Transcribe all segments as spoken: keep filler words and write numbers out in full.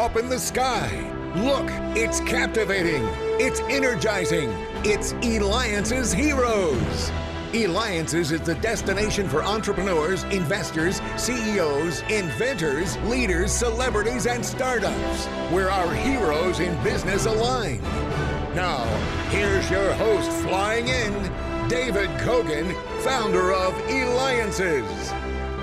up in the sky. Look, it's captivating. It's energizing. It's Eliance's Heroes. Eliance's is the destination for entrepreneurs, investors, C E Os, inventors, leaders, celebrities, and startups, where our heroes in business align. Now, here's your host flying in, David Kogan, founder of Eliance's.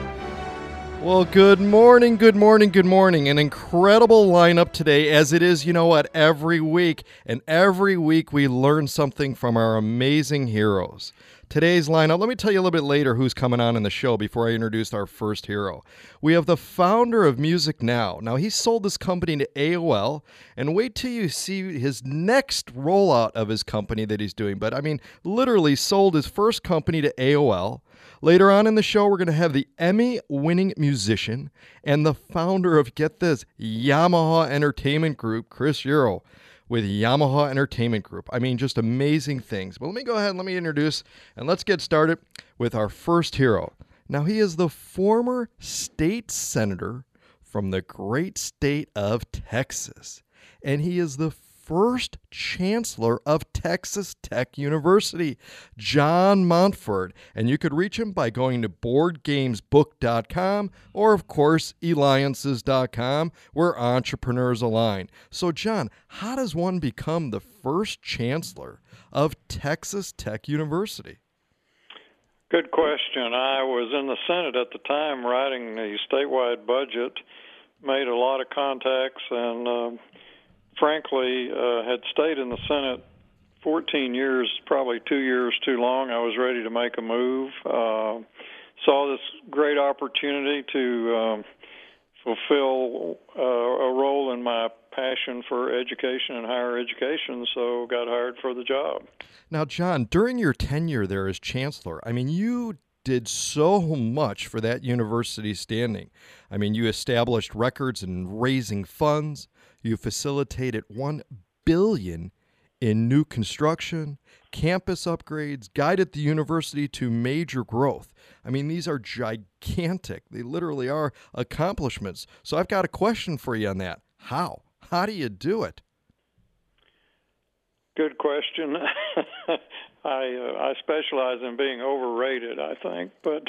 Well, good morning, good morning, good morning. An incredible lineup today, as it is, you know what, every week. And every week we learn something from our amazing heroes. Today's lineup, let me tell you a little bit later who's coming on in the show before I introduce our first hero. We have the founder of Music Now. Now, he sold this company to A O L, and wait till you see his next rollout of his company that he's doing. But, I mean, literally sold his first company to A O L. Later on in the show, we're going to have the Emmy-winning musician and the founder of, get this, Yamaha Entertainment Group, Chris Euro, with Yamaha Entertainment Group. I mean, just amazing things. But let me go ahead and let me introduce, and let's get started with our first hero. Now, he is the former state senator from the great state of Texas, and he is the first chancellor of Texas Tech University, John Montford. And you could reach him by going to board games book dot com or, of course, Eliances dot com, where entrepreneurs align. So, John, how does one become the first chancellor of Texas Tech University? Good question. I was in the Senate at the time writing the statewide budget, made a lot of contacts, and uh, frankly, uh, had stayed in the Senate fourteen years, probably two years too long. I was ready to make a move. Uh, saw this great opportunity to um, fulfill uh, a role in my passion for education and higher education, so got hired for the job. Now, John, during your tenure there as chancellor, I mean, you did so much for that university's standing. I mean, you established records in raising funds. You facilitated one billion dollars in new construction, campus upgrades, guided the university to major growth. I mean, these are gigantic. They literally are accomplishments. So I've got a question for you on that. How? How do you do it? Good question. I uh, I specialize in being overrated, I think. But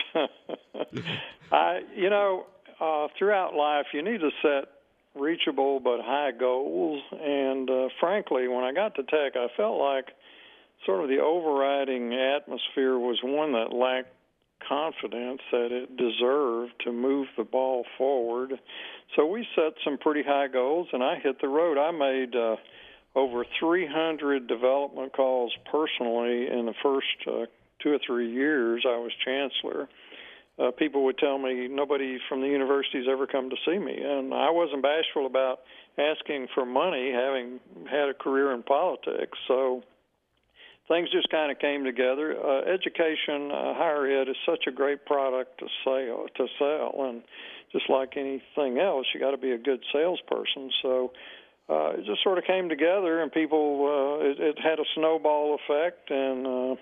I, you know, uh, throughout life, you need to set reachable but high goals. And uh, frankly, when I got to Tech, I felt like sort of the overriding atmosphere was one that lacked confidence that it deserved to move the ball forward. So we set some pretty high goals, and I hit the road. I made uh, over three hundred development calls personally in the first uh, two or three years I was chancellor. Uh, people would tell me nobody from the university's ever come to see me, and I wasn't bashful about asking for money, having had a career in politics. So things just kind of came together. Uh, education, uh, higher ed, is such a great product to sell, to sell, and just like anything else, you got to be a good salesperson. So uh, it just sort of came together, and people, uh, it, it had a snowball effect, and uh,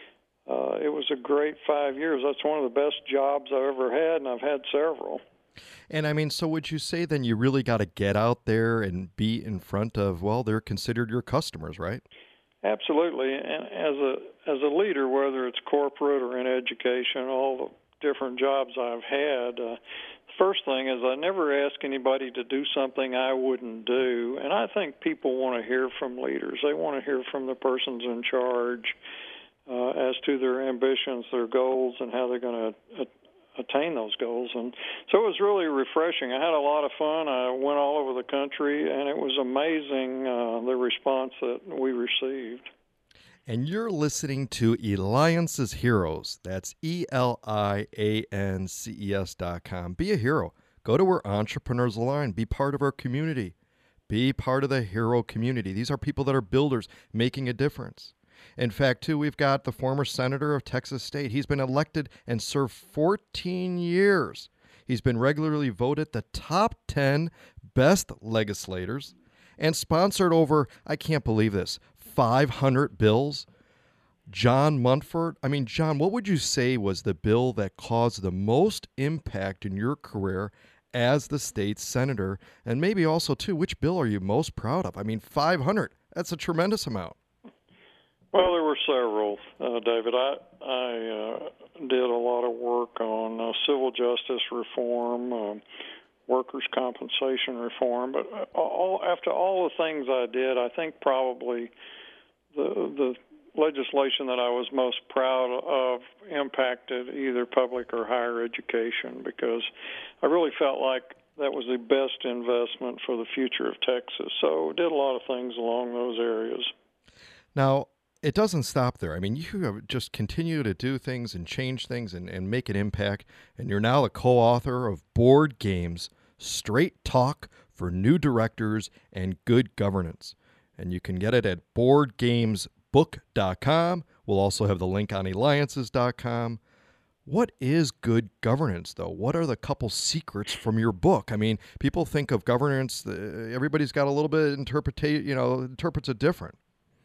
Uh, it was a great five years. That's one of the best jobs I've ever had, and I've had several. And I mean, so would you say then you really got to get out there and be in front of, well, they're considered your customers, right? Absolutely. And as a as a leader, whether it's corporate or in education, all the different jobs I've had, uh, the first thing is I never ask anybody to do something I wouldn't do. And I think people want to hear from leaders. They want to hear from the persons in charge Uh, as to their ambitions, their goals, and how they're going to a- attain those goals. And so it was really refreshing. I had a lot of fun. I went all over the country, and it was amazing uh, the response that we received. And you're listening to Eliances Heroes. That's E L I A N C E S dot com. Be a hero. Go to where entrepreneurs align. Be part of our community. Be part of the hero community. These are people that are builders making a difference. In fact, too, we've got the former senator of Texas State. He's been elected and served fourteen years. He's been regularly voted the top ten best legislators and sponsored over, I can't believe this, five hundred bills. John Montford, I mean, John, what would you say was the bill that caused the most impact in your career as the state's senator? And maybe also, too, which bill are you most proud of? I mean, five hundred, that's a tremendous amount. Well, there were several, uh, David. I, I uh, did a lot of work on uh, civil justice reform, uh, workers' compensation reform. But all, after all the things I did, I think probably the the legislation that I was most proud of impacted either public or higher education, because I really felt like that was the best investment for the future of Texas. So did a lot of things along those areas. Now, it doesn't stop there. I mean, you have just continue to do things and change things and, and make an impact, and you're now a co-author of Board Games, Straight Talk for New Directors and Good Governance. And you can get it at board games book dot com. We'll also have the link on alliances dot com. What is good governance, though? What are the couple secrets from your book? I mean, people think of governance, uh, everybody's got a little bit interpreta- you know, interprets it different.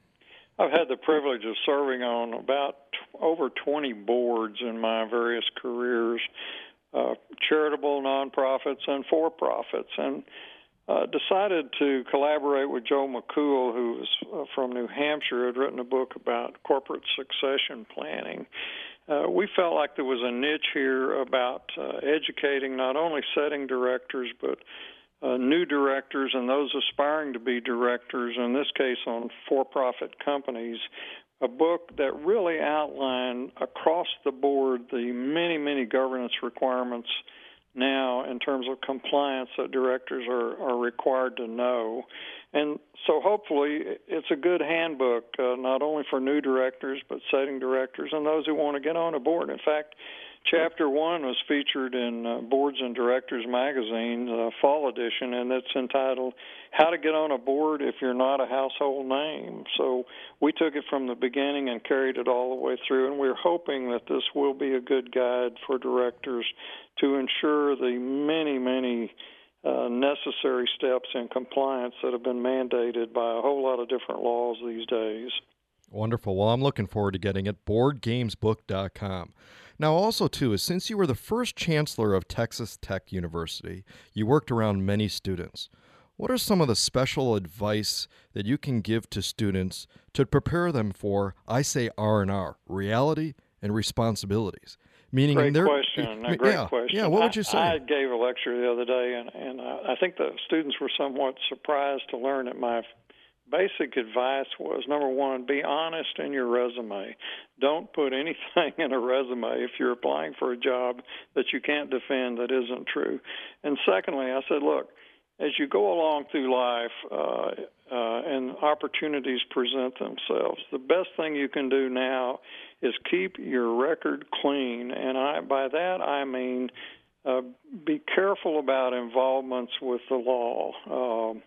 I've had the privilege of serving on about t- over twenty boards in my various careers, uh, charitable, nonprofits, and for-profits, and uh, decided to collaborate with Joe McCool, who was uh, from New Hampshire, had written a book about corporate succession planning. Uh, we felt like there was a niche here about uh, educating not only setting directors, but Uh, new directors and those aspiring to be directors, in this case on for-profit companies, a book that really outlined across the board the many, many governance requirements now in terms of compliance that directors are, are required to know. And so hopefully it's a good handbook, uh, not only for new directors, but setting directors and those who want to get on a board. In fact, Chapter one was featured in uh, Boards and Directors magazine, uh, fall edition, and it's entitled How to Get on a Board If You're Not a Household Name. So we took it from the beginning and carried it all the way through, and we're hoping that this will be a good guide for directors to ensure the many, many uh, necessary steps in compliance that have been mandated by a whole lot of different laws these days. Wonderful. Well, I'm looking forward to getting it, board games book dot com. Now, also, too, is since you were the first chancellor of Texas Tech University, you worked around many students. What are some of the special advice that you can give to students to prepare them for, I say R and R, reality and responsibilities? Meaning great in their, question. A great yeah, question. Yeah, what would you say? I, I gave a lecture the other day, and, and I think the students were somewhat surprised to learn that my basic advice was, number one, be honest in your resume. Don't put anything in a resume if you're applying for a job that you can't defend that isn't true. And secondly, I said, look, as you go along through life uh, uh, and opportunities present themselves, the best thing you can do now is keep your record clean. And I, by that I mean uh, be careful about involvements with the law. Um,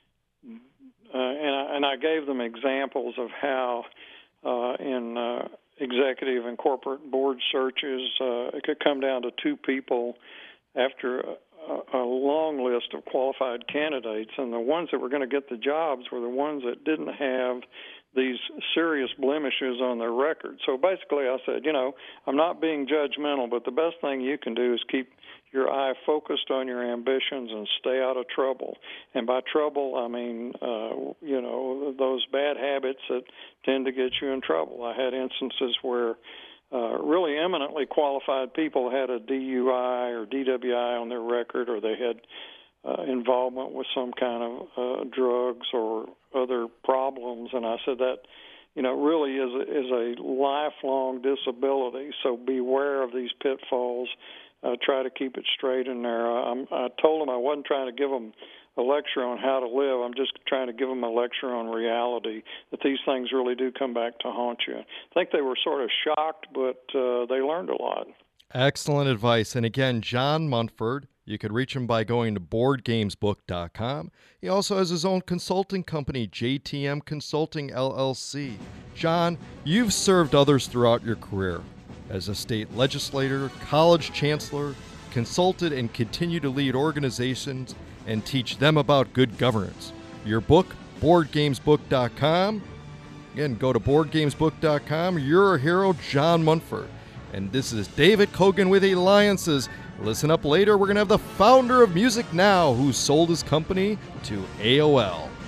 Uh, and, I, and I gave them examples of how uh, in uh, executive and corporate board searches uh, it could come down to two people after a, a long list of qualified candidates, and the ones that were going to get the jobs were the ones that didn't have these serious blemishes on their record. So basically I said, you know, I'm not being judgmental, but the best thing you can do is keep your eye focused on your ambitions and stay out of trouble. And by trouble, I mean, uh, you know, those bad habits that tend to get you in trouble. I had instances where uh, really eminently qualified people had a D U I or D W I on their record, or they had uh, involvement with some kind of uh, drugs or other problems. And I said that, you know, really is a, is a lifelong disability. So beware of these pitfalls. Uh, try to keep it straight in there. I, I told them I wasn't trying to give them a lecture on how to live. I'm just trying to give them a lecture on reality, that these things really do come back to haunt you. I think they were sort of shocked, but uh, they learned a lot. Excellent advice. And again, John Munford, you could reach him by going to board games book dot com. He also has his own consulting company, J T M Consulting, L L C. John, you've served others throughout your career. As a state legislator, college chancellor, consulted and continue to lead organizations and teach them about good governance. Your book, board games book dot com. Again, go to board games book dot com. You're a hero, John Munford. And this is David Kogan with Alliances. Listen up later, we're going to have the founder of Music Now who sold his company to A O L.